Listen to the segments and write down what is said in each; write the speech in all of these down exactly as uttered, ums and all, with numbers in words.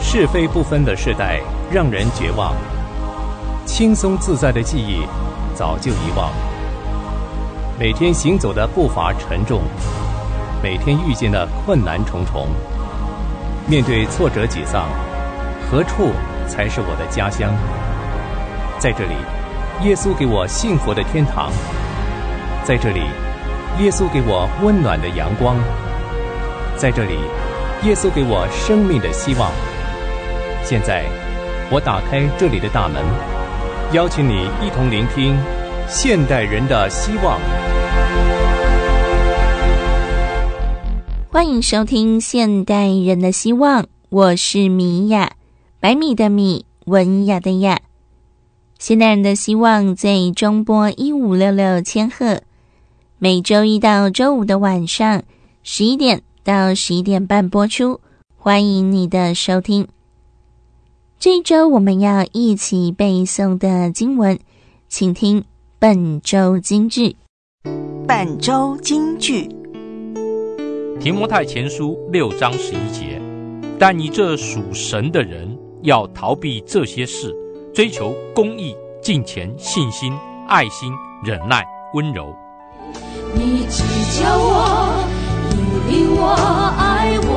是非不分的时代让人绝望，轻松自在的记忆早就遗忘。每天行走的步伐沉重，每天遇见的困难重重。面对挫折沮丧，何处才是我的家乡？在这里，耶稣给我幸福的天堂。在这里，耶稣给我温暖的阳光。在这里，耶稣给我生命的希望。现在，我打开这里的大门，邀请你一同聆听现代人的希望。 欢迎收听现代人的希望，我是米雅，百米的米，文雅的雅。现代人的希望在中波一五六六千赫，每周一到周五的晚上十一点到十一点半播出，欢迎你的收听。这一周我们要一起背诵的经文，请听本周金句。 本周金句， 提摩太前书六章十一节，但你这属神的人要逃避这些事，追求公义、敬虔、信心、爱心、忍耐、温柔。 你只叫我，引领我，爱我，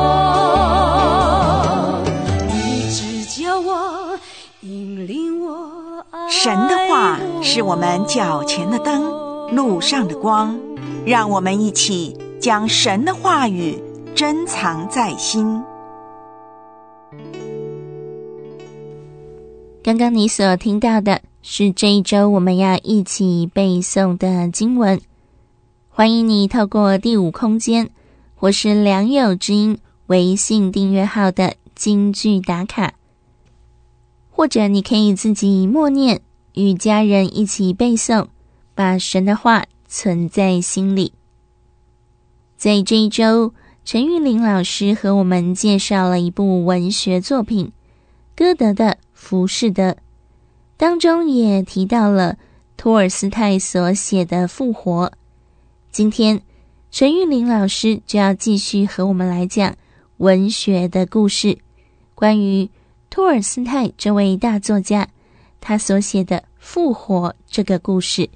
你只叫我，引领我，爱我。 神的话是我们脚前的灯，路上的光，让我们一起将神的话语珍藏在心。 刚刚你所听到的是这一周我们要一起背诵的经文。欢迎你透过第五空间或是良友之音微信订阅号的金句打卡，或者你可以自己默念，与家人一起背诵，把神的话存在心里。在这一周，陈玉玲老师和我们介绍了一部文学作品，歌德的《浮士德》，当中也提到了托尔斯泰所写的《复活》。今天陈玉玲老师就要继续和我们来讲文学的故事，关于托尔斯泰这位大作家他所写的《复活》这个故事。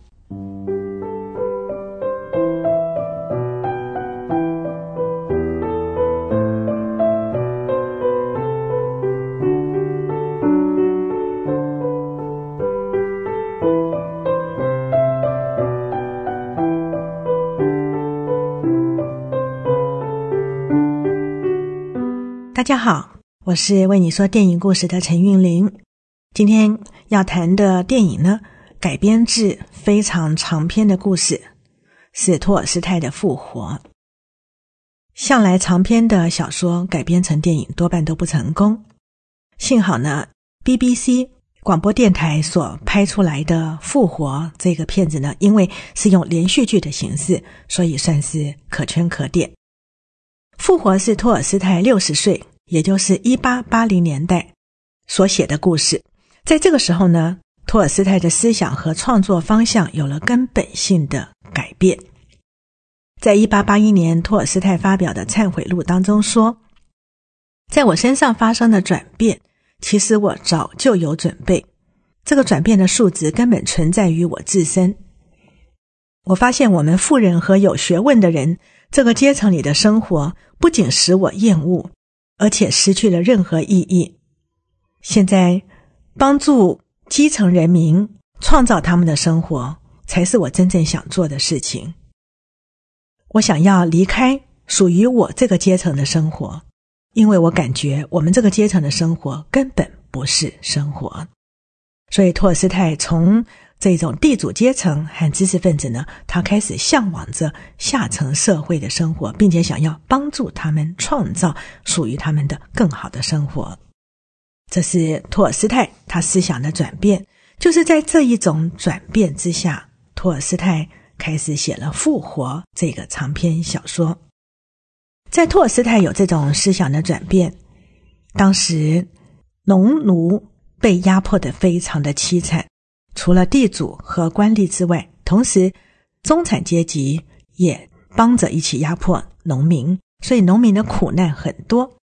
大家好，我是为你说电影故事的陈韵玲。今天要谈的电影呢，改编自非常长篇的故事，是托尔斯泰的《复活》。向来长篇的小说改编成电影多半都不成功，幸好呢 B B C 广播电台所拍出来的《复活》这个片子呢，因为是用连续剧的形式，所以算是可圈可点。复活是托尔斯泰六十岁，也就是一八八零年代所写的故事。在这个时候呢，托尔斯泰的思想和创作方向有了根本性的改变。在一八八一年，托尔斯泰发表的忏悔录当中说，在我身上发生的转变，其实我早就有准备，这个转变的数值根本存在于我自身。我发现我们富人和有学问的人这个阶层里的生活不仅使我厌恶，而且失去了任何意义。现在帮助基层人民创造他们的生活，才是我真正想做的事情。我想要离开属于我这个阶层的生活，因为我感觉我们这个阶层的生活根本不是生活。所以托尔斯泰从这种地主阶层和知识分子呢，他开始向往着下层社会的生活，并且想要帮助他们创造属于他们的更好的生活。这是托尔斯泰他思想的转变，就是在这一种转变之下，托尔斯泰开始写了《复活》这个长篇小说。在托尔斯泰有这种思想的转变，当时农奴被压迫得非常的凄惨，除了地主和官吏之外，同时中产阶级也帮着一起压迫农民，所以农民的苦难很多。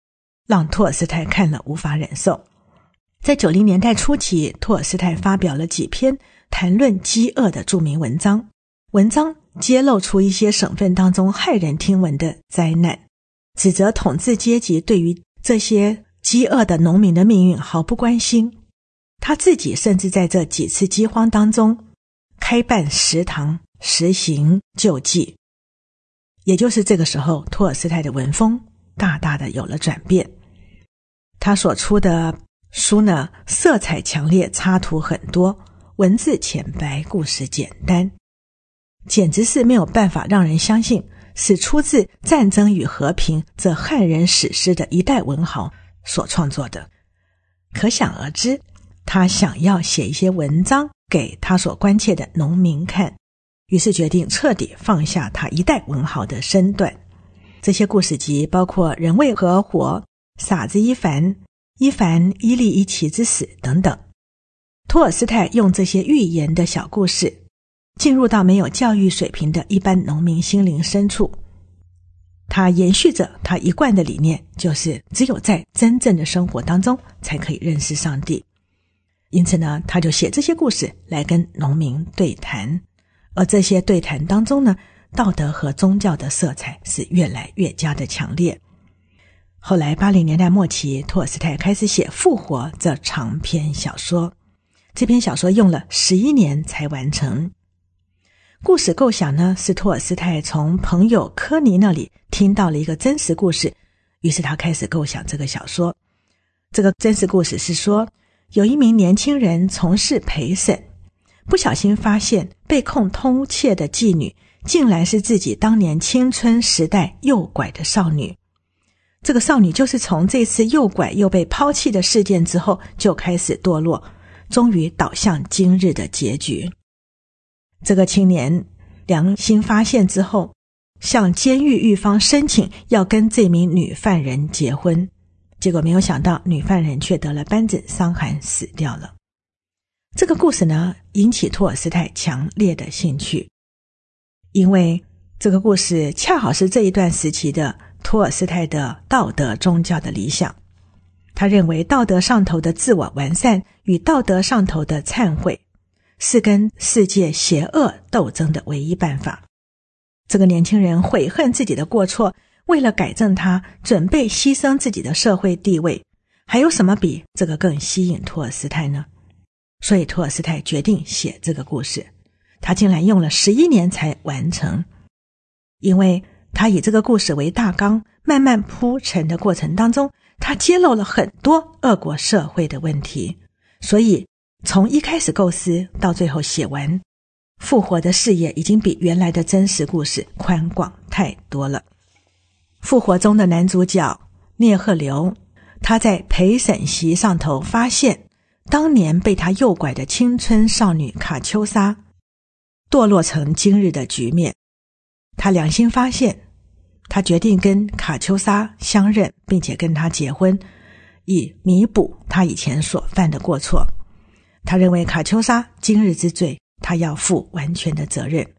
让托尔斯泰看了无法忍受。在九零年代初期，托尔斯泰发表了几篇谈论饥饿的著名文章，文章揭露出一些省份当中骇人听闻的灾难，指责统治阶级对于这些饥饿的农民的命运毫不关心。他自己甚至在这几次饥荒当中开办食堂，实行救济。也就是这个时候，托尔斯泰的文风大大的有了转变。他所出的书呢，色彩强烈，插图很多，文字浅白，故事简单，简直是没有办法让人相信是出自《战争与和平》这汉人史诗的一代文豪所创作的。可想而知，他想要写一些文章给他所关切的农民看，于是决定彻底放下他一代文豪的身段。这些故事集包括《人为何活》、傻子伊凡、伊凡伊利伊奇之死等等。托尔斯泰用这些寓言的小故事进入到没有教育水平的一般农民心灵深处，他延续着他一贯的理念，就是只有在真正的生活当中才可以认识上帝。因此呢，他就写这些故事来跟农民对谈，而这些对谈当中呢，道德和宗教的色彩是越来越加的强烈。后来八零年代末期，托尔斯泰开始写《复活》这长篇小说，这篇小说用了十一年才完成。故事构想呢，是托尔斯泰从朋友科尼那里听到了一个真实故事，于是他开始构想这个小说。这个真实故事是说，有一名年轻人从事陪审，不小心发现被控偷窃的妓女竟然是自己当年青春时代诱拐的少女。这个少女就是从这次诱拐又被抛弃的事件之后就开始堕落，终于导向今日的结局。这个青年良心发现之后，向监狱狱方申请要跟这名女犯人结婚，结果没有想到女犯人却得了斑疹伤寒死掉了。这个故事呢，引起托尔斯泰强烈的兴趣，因为这个故事恰好是这一段时期的托尔斯泰的道德宗教的理想。他认为道德上头的自我完善与道德上头的忏悔是跟世界邪恶斗争的唯一办法。这个年轻人悔恨自己的过错，为了改正他，准备牺牲自己的社会地位，还有什么比这个更吸引托尔斯泰呢？所以托尔斯泰决定写这个故事，他竟然用了十一年才完成。因为他以这个故事为大纲，慢慢铺陈的过程当中，他揭露了很多俄国社会的问题，所以从一开始构思到最后写完，复活的视野已经比原来的真实故事宽广太多了。复活中的男主角聂赫留，他在陪审席上头发现当年被他诱拐的青春少女卡秋莎堕落成今日的局面，他良心发现，他决定跟卡秋莎相认，并且跟她结婚，以弥补他以前所犯的过错。他认为卡秋莎今日之罪，他要负完全的责任。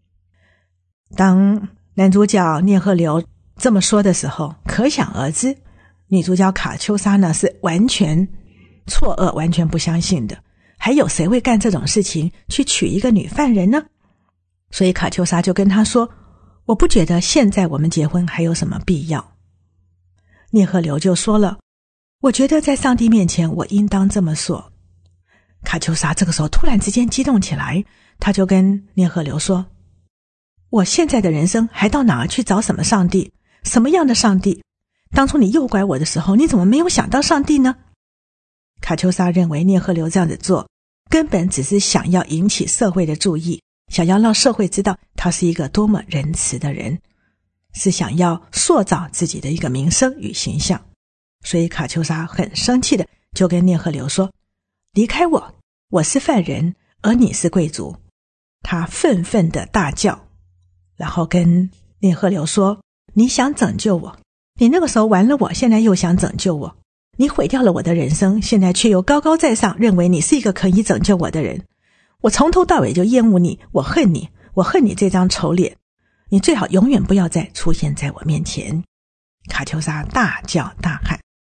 当男主角聂赫留这么说的时候，可想而知，女主角卡秋莎呢是完全错愕，完全不相信的。还有谁会干这种事情，去娶一个女犯人呢？所以卡秋莎就跟他说，我不觉得现在我们结婚还有什么必要。聂赫留就说了，我觉得在上帝面前我应当这么说。卡秋莎这个时候突然之间激动起来，他就跟聂赫留说，我现在的人生还到哪儿去找什么上帝？什么样的上帝？当初你诱拐我的时候，你怎么没有想到上帝呢？卡秋莎认为聂赫留这样子做根本只是想要引起社会的注意，想要让社会知道他是一个多么仁慈的人，是想要塑造自己的一个名声与形象。所以卡秋莎很生气的就跟聂赫留说，离开我，我是犯人，而你是贵族。他愤愤的大叫，然后跟聂赫留说，你想拯救我，你那个时候玩了我，现在又想拯救我，你毁掉了我的人生，现在却又高高在上，认为你是一个可以拯救我的人。我从头到尾就厌恶你，我恨你，我恨你这张丑脸，你最好永远不要再出现在我面前。卡秋莎大叫大喊，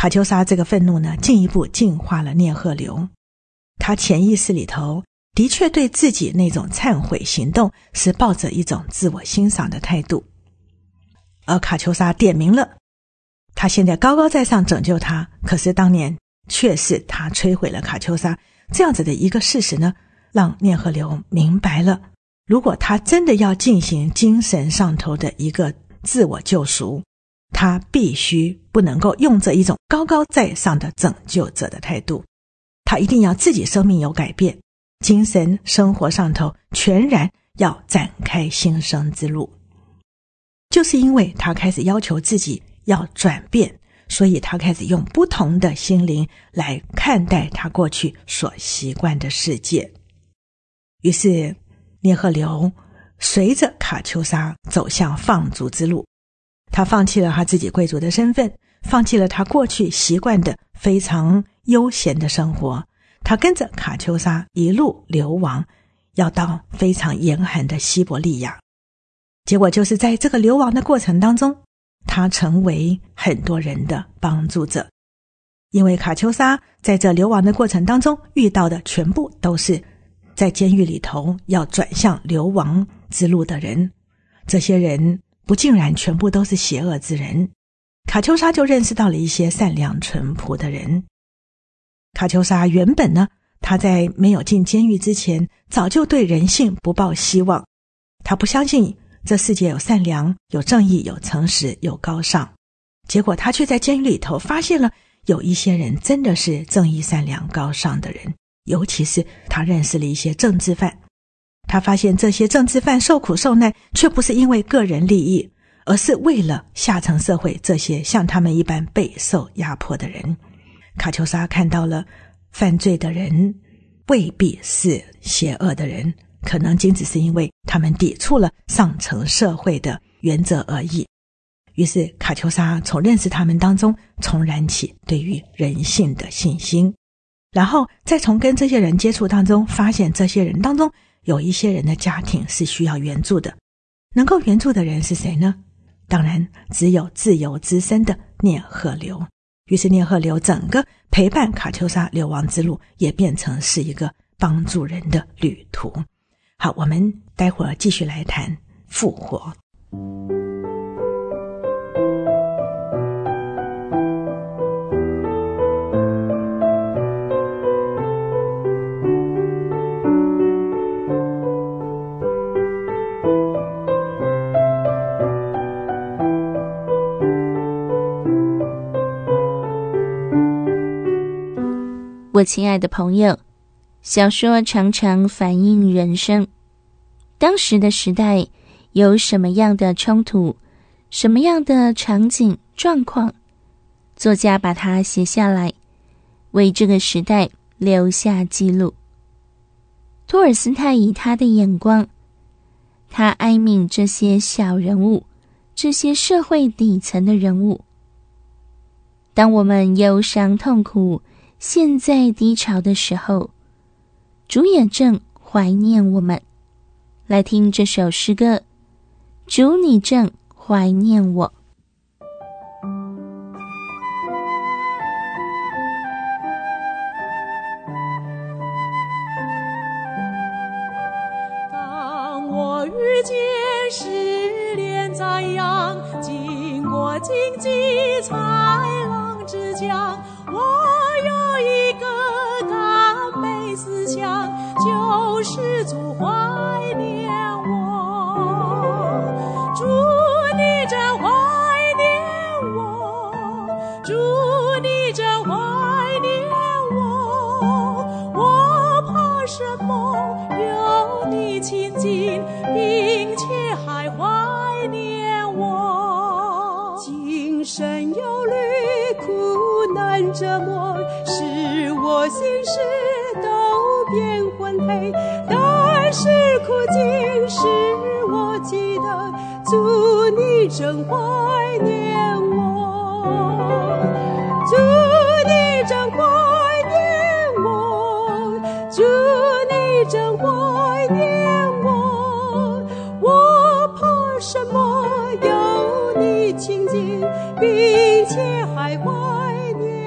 卡秋莎这个愤怒呢，进一步净化了聂鹤流。他潜意识里头的确对自己那种忏悔行动是抱着一种自我欣赏的态度。而卡秋莎点明了，他现在高高在上拯救他，可是当年却是他摧毁了卡秋莎，这样子的一个事实呢，让聂鹤流明白了，如果他真的要进行精神上头的一个自我救赎，他必须不能够用这一种高高在上的拯救者的态度，他一定要自己生命有改变，精神生活上头全然要展开新生之路。就是因为他开始要求自己要转变，所以他开始用不同的心灵来看待他过去所习惯的世界。于是聂鹤流随着卡秋莎走向放逐之路，他放弃了他自己贵族的身份，放弃了他过去习惯的非常悠闲的生活，他跟着卡秋莎一路流亡，要到非常严寒的西伯利亚。结果就是在这个流亡的过程当中，他成为很多人的帮助者。因为卡秋莎在这流亡的过程当中遇到的全部都是在监狱里头要转向流亡之路的人，这些人不尽然全部都是邪恶之人，卡秋莎就认识到了一些善良淳朴的人。卡秋莎原本呢，他在没有进监狱之前早就对人性不抱希望，他不相信这世界有善良，有正义，有诚实，有高尚。结果他却在监狱里头发现了有一些人真的是正义善良高尚的人，尤其是他认识了一些政治犯。他发现这些政治犯受苦受难却不是因为个人利益，而是为了下层社会这些像他们一般备受压迫的人。卡秋莎看到了犯罪的人未必是邪恶的人，可能仅只是因为他们抵触了上层社会的原则而已。于是卡秋莎从认识他们当中重燃起对于人性的信心，然后再从跟这些人接触当中发现这些人当中有一些人的家庭是需要援助的。能够援助的人是谁呢？当然只有自由之身的聂鹤流。于是聂鹤流整个陪伴卡秋莎流亡之路也变成是一个帮助人的旅途。好，我们待会儿继续来谈复活。 我亲爱的朋友，小说常常反映人生。当时的时代有什么样的冲突，什么样的场景状况，作家把它写下来，为这个时代留下记录。托尔斯泰以他的眼光，他哀悯这些小人物，这些社会底层的人物。当我们忧伤痛苦，现在低潮的时候，主也正怀念我们。来听这首诗歌，主你正怀念我。 当我遇见失恋在阳，经过荆棘豺狼之江，我有一个甘美思想，就是主怀念我。主你真怀念我，主你真怀念我，我怕什么？有你亲近，并且还怀念我。今生忧虑苦难折磨，使我心事都变昏黑，但是苦境使我记得，主你真怀念我，主你真怀念我，主你真怀念我，我怕什么？有你亲近，并且还怀念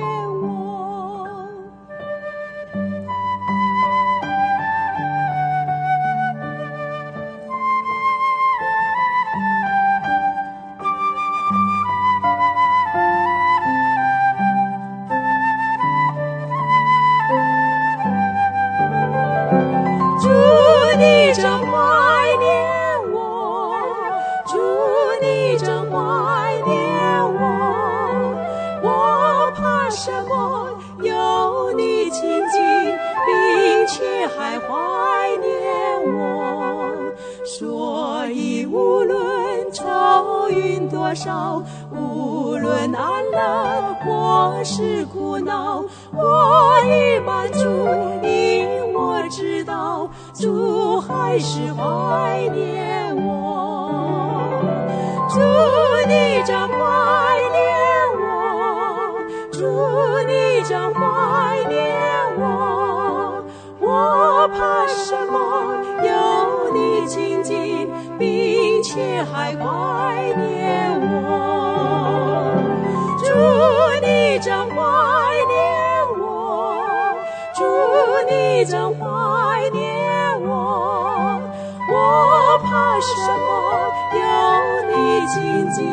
还怀念我。所以无论愁云多少，无论安乐或是苦恼，我已满足，因我知道主还是怀念我。主你真怀念我，主你真怀念我，我怕什么？有你亲近，并且还怀念我。主你真怀念我，主你真怀念我，我怕什么？有你亲近，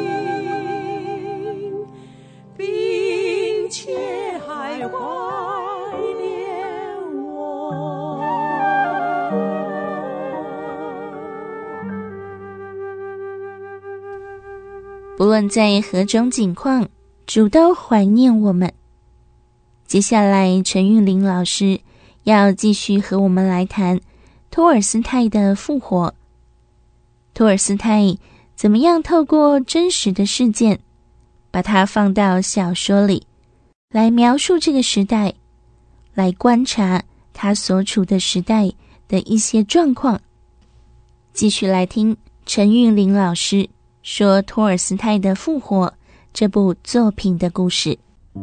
并且还怀念我。 不论在何种境况，主都怀念我们。接下来陈韵玲老师要继续和我们来谈托尔斯泰的复活。托尔斯泰怎么样透过真实的事件，把它放到小说里，来描述这个时代，来观察他所处的时代的一些状况。继续来听陈韵玲老师说托尔斯泰的复活这部作品的故事。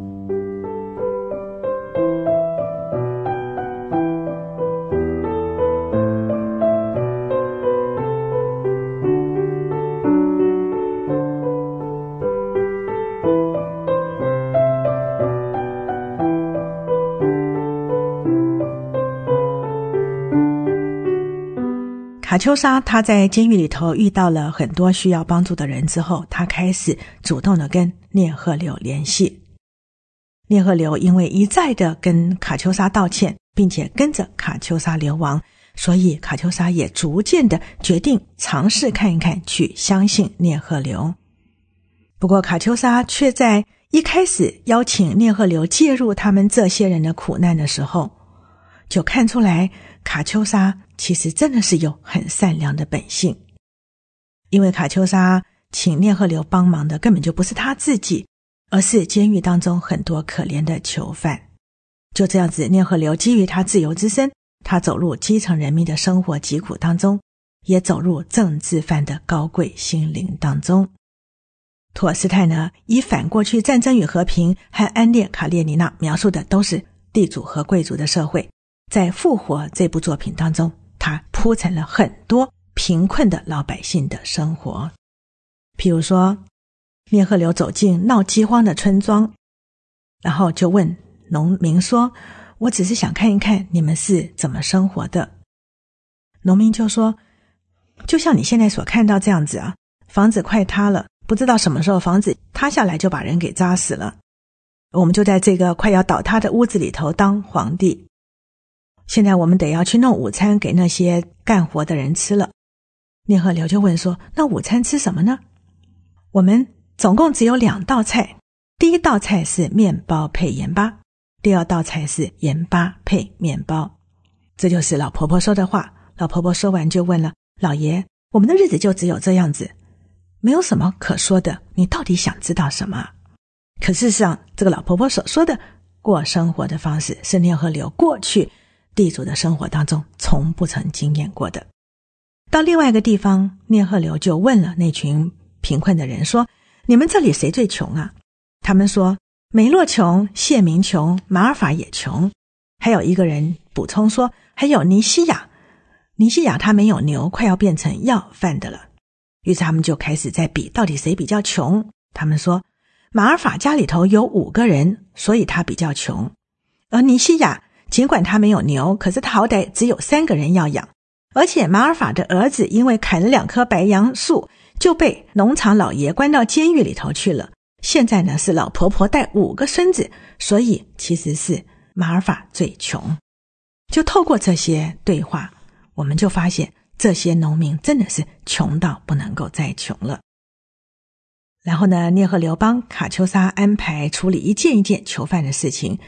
卡秋莎她在监狱里头遇到了很多需要帮助的人之后，她开始主动的跟聂鹤流联系。聂鹤流因为一再的跟卡秋莎道歉，并且跟着卡秋莎流亡，所以卡秋莎也逐渐的决定尝试看一看，去相信聂鹤流。不过卡秋莎却在一开始邀请聂鹤流介入他们这些人的苦难的时候，就看出来卡秋莎其实真的是有很善良的本性。因为卡秋莎请聂鹤流帮忙的根本就不是他自己，而是监狱当中很多可怜的囚犯。就这样子，聂鹤流基于他自由之身，他走入基层人民的生活疾苦当中，也走入政治犯的高贵心灵当中。托尔斯泰呢，以反过去战争与和平和安列卡列尼娜描述的都是地主和贵族的社会，在复活这部作品当中，他铺陈了很多贫困的老百姓的生活。譬如说，聂鹤流走进闹饥荒的村庄，然后就问农民说，我只是想看一看你们是怎么生活的。农民就说，就像你现在所看到这样子啊，房子快塌了，不知道什么时候房子塌下来就把人给扎死了，我们就在这个快要倒塌的屋子里头当皇帝。现在我们得要去弄午餐给那些干活的人吃了。聂鹤流就问说，那午餐吃什么呢？我们总共只有两道菜，第一道菜是面包配盐巴，第二道菜是盐巴配面包。这就是老婆婆说的话。老婆婆说完就问了，老爷，我们的日子就只有这样子，没有什么可说的，你到底想知道什么？可事实上，这个老婆婆所说的过生活的方式，是聂鹤流过去地主的生活当中从不曾经验过的。到另外一个地方，聂鹤流就问了那群贫困的人说，你们这里谁最穷啊？他们说，梅洛穷，谢明穷，马尔法也穷。还有一个人补充说，还有尼西亚，尼西亚他没有牛，快要变成要饭的了。于是他们就开始在比到底谁比较穷。他们说，马尔法家里头有五个人，所以他比较穷。而尼西亚尽管他没有牛，可是他好歹只有三个人要养。而且马尔法的儿子因为砍了两棵白杨树，就被农场老爷关到监狱里头去了。现在呢，是老婆婆带五个孙子，所以其实是马尔法最穷。就透过这些对话，我们就发现这些农民真的是穷到不能够再穷了。然后呢，聂鹤流帮卡秋莎安排处理一件一件囚犯的事情，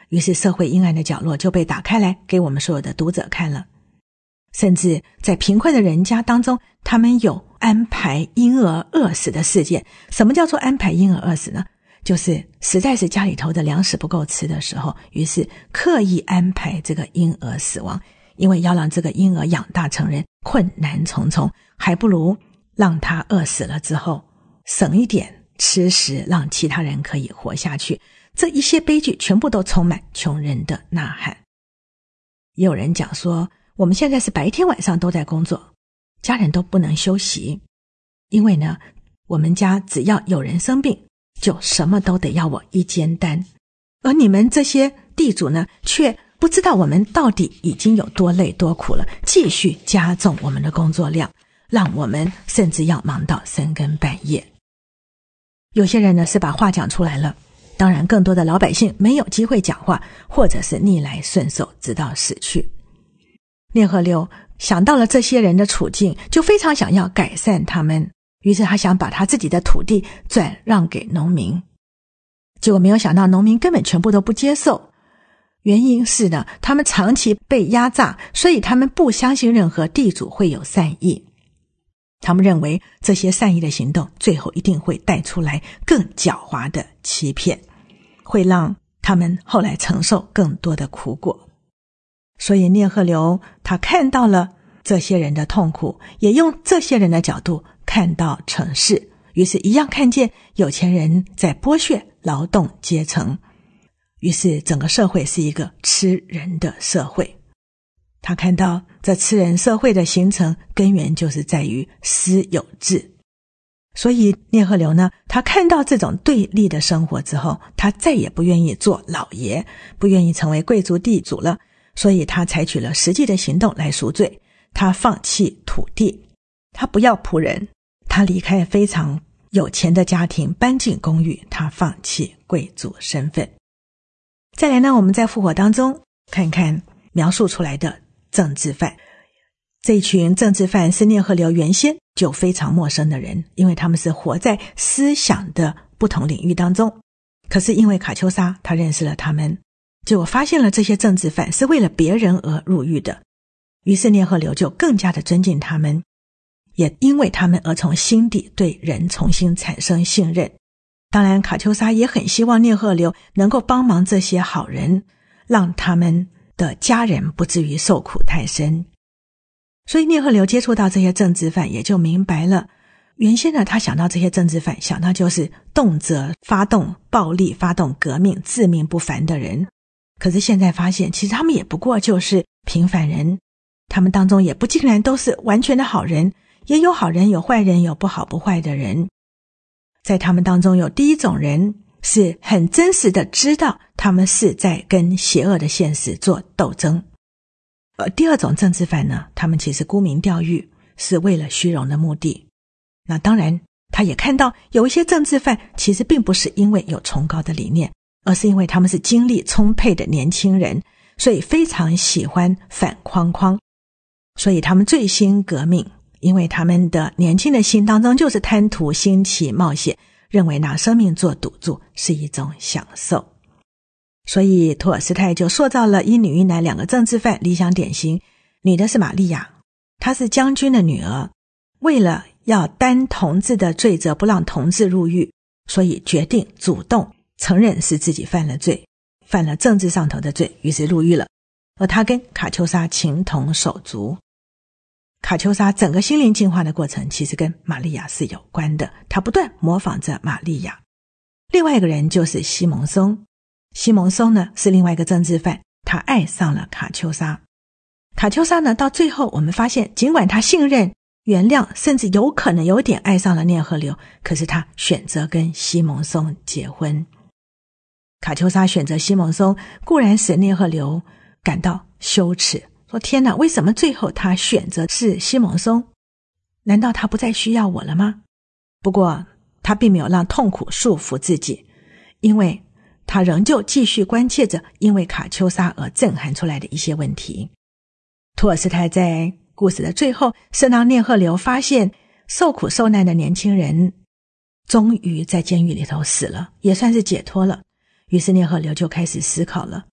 于是社会阴暗的角落就被打开来给我们所有的读者看了。甚至在贫困的人家当中，他们有安排婴儿饿死的事件。什么叫做安排婴儿饿死呢？就是实在是家里头的粮食不够吃的时候，于是刻意安排这个婴儿死亡，因为要让这个婴儿养大成人困难重重，还不如让他饿死了之后省一点吃食，让其他人可以活下去。这一些悲剧全部都充满穷人的呐喊。也有人讲说，我们现在是白天晚上都在工作，家人都不能休息，因为呢，我们家只要有人生病，就什么都得要我一肩担。而你们这些地主呢，却不知道我们到底已经有多累多苦了，继续加重我们的工作量，让我们甚至要忙到深更半夜。有些人呢是把话讲出来了，当然更多的老百姓没有机会讲话，或者是逆来顺受直到死去。聂鹤流想到了这些人的处境，就非常想要改善他们，于是他想把他自己的土地转让给农民。结果没有想到农民根本全部都不接受，原因是呢，他们长期被压榨，所以他们不相信任何地主会有善意。他们认为这些善意的行动最后一定会带出来更狡猾的欺骗，会让他们后来承受更多的苦果。所以聂鹤流他看到了这些人的痛苦，也用这些人的角度看到城市，于是一样看见有钱人在剥削劳动阶层，于是整个社会是一个吃人的社会。他看到这吃人社会的形成根源就是在于私有制。所以聂鹤流呢，他看到这种对立的生活之后，他再也不愿意做老爷，不愿意成为贵族地主了，所以他采取了实际的行动来赎罪。他放弃土地，他不要仆人，他离开非常有钱的家庭，搬进公寓，他放弃贵族身份。再来呢，我们在复活当中看看描述出来的政治犯。这一群政治犯是聂鹤流原先就非常陌生的人，因为他们是活在思想的不同领域当中。可是因为卡秋莎他认识了他们，结果发现了这些政治犯是为了别人而入狱的，于是聂鹤流就更加的尊敬他们，也因为他们而从心底对人重新产生信任。当然卡秋莎也很希望聂鹤流能够帮忙这些好人，让他们的家人不至于受苦太深。所以聂鹤流接触到这些政治犯，也就明白了，原先呢他想到这些政治犯，想到就是动辄发动暴力、发动革命、自命不凡的人。可是现在发现，其实他们也不过就是平凡人，他们当中也不尽然都是完全的好人，也有好人有坏人，有不好不坏的人。在他们当中有第一种人是很真实的知道他们是在跟邪恶的现实做斗争，而第二种政治犯呢，他们其实沽名钓誉，是为了虚荣的目的。那当然他也看到有一些政治犯其实并不是因为有崇高的理念，而是因为他们是精力充沛的年轻人，所以非常喜欢反框框，所以他们醉心革命，因为他们的年轻的心当中就是贪图新奇冒险，认为拿生命做赌注是一种享受。所以托尔斯泰就塑造了一女一男两个政治犯理想典型。女的是玛利亚，她是将军的女儿，为了要担同志的罪责，不让同志入狱，所以决定主动承认是自己犯了罪，犯了政治上头的罪，于是入狱了。而她跟卡秋莎情同手足。卡秋莎整个心灵进化的过程其实跟玛利亚是有关的，她不断模仿着玛利亚。另外一个人就是西蒙松，西蒙松呢是另外一个政治犯，他爱上了卡秋莎。卡秋莎呢到最后我们发现，尽管他信任、原谅，甚至有可能有点爱上了聂鹤流，可是他选择跟西蒙松结婚。卡秋莎选择西蒙松固然使聂鹤流感到羞耻，说天哪，为什么最后他选择是西蒙松？难道他不再需要我了吗？不过他并没有让痛苦束缚自己，因为他仍旧继续关切着因为卡秋莎而震撼出来的一些问题。托尔斯泰在故事的最后是让聂鹤流发现受苦受难的年轻人终于在监狱里头死了，也算是解脱了。于是聂鹤流就开始思考了，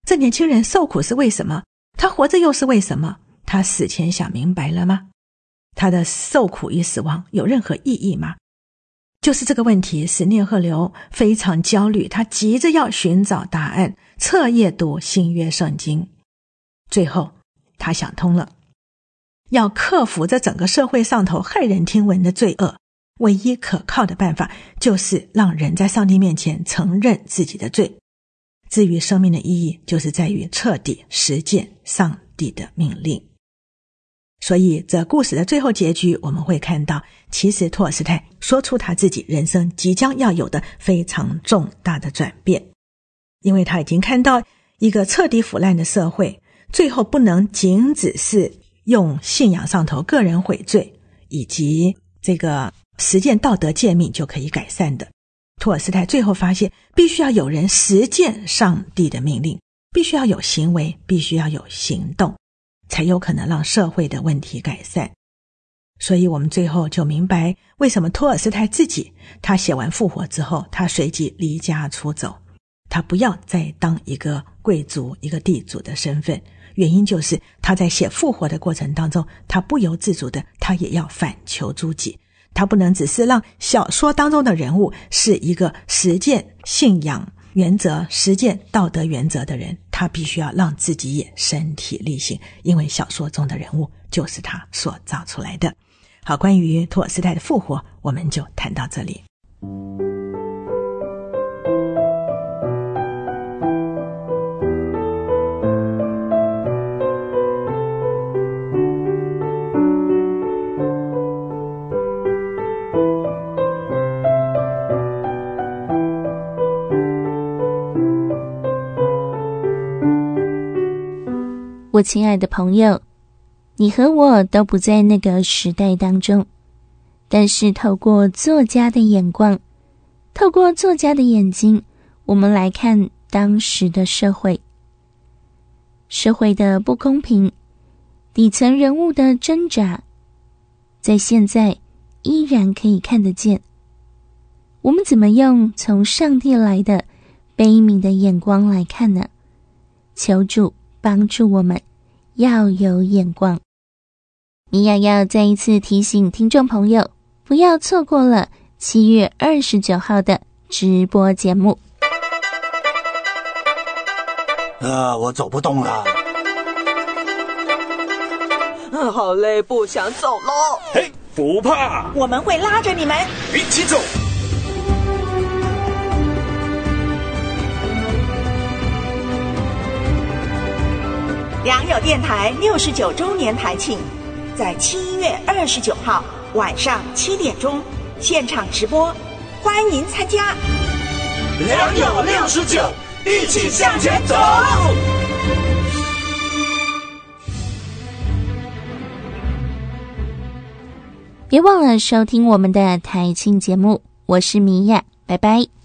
这年轻人受苦是为什么？他活着又是为什么？他死前想明白了吗？他的受苦与死亡有任何意义吗？就是这个问题使聂赫留非常焦虑，他急着要寻找答案，彻夜读新约圣经。最后他想通了，要克服这整个社会上头骇人听闻的罪恶，唯一可靠的办法就是让人在上帝面前承认自己的罪。至于生命的意义，就是在于彻底实践上帝的命令。所以这故事的最后结局，我们会看到其实托尔斯泰说出他自己人生即将要有的非常重大的转变，因为他已经看到一个彻底腐烂的社会，最后不能仅只是用信仰上头个人悔罪以及这个实践道德诫命就可以改善的。托尔斯泰最后发现，必须要有人实践上帝的命令，必须要有行为，必须要有行动，才有可能让社会的问题改善。所以我们最后就明白，为什么托尔斯泰自己他写完复活之后，他随即离家出走，他不要再当一个贵族一个地主的身份，原因就是他在写复活的过程当中，他不由自主的他也要反求诸己，他不能只是让小说当中的人物是一个实践信仰原则实践道德原则的人，他必须要让自己也身体力行，因为小说中的人物就是他所造出来的。好，关于托尔斯泰的复活我们就谈到这里。 我亲爱的朋友，你和我都不在那个时代当中，但是透过作家的眼光，透过作家的眼睛，我们来看当时的社会，社会的不公平，底层人物的挣扎，在现在依然可以看得见。我们怎么用从上帝来的悲悯的眼光来看呢？求主帮助我们要有眼光。米娅要再一次提醒听众朋友，不要错过了七月二十九号的直播节目。 呃，我走不动了。 嗯，好累，不想走了。 嘿，不怕， 我们会拉着你们一起走。 良友电台六十九周年台庆，在七月二十九号晚上七点钟现场直播，欢迎参加。 良友六十九，一起向前走。 别忘了收听我们的台庆节目，我是米娅，拜拜。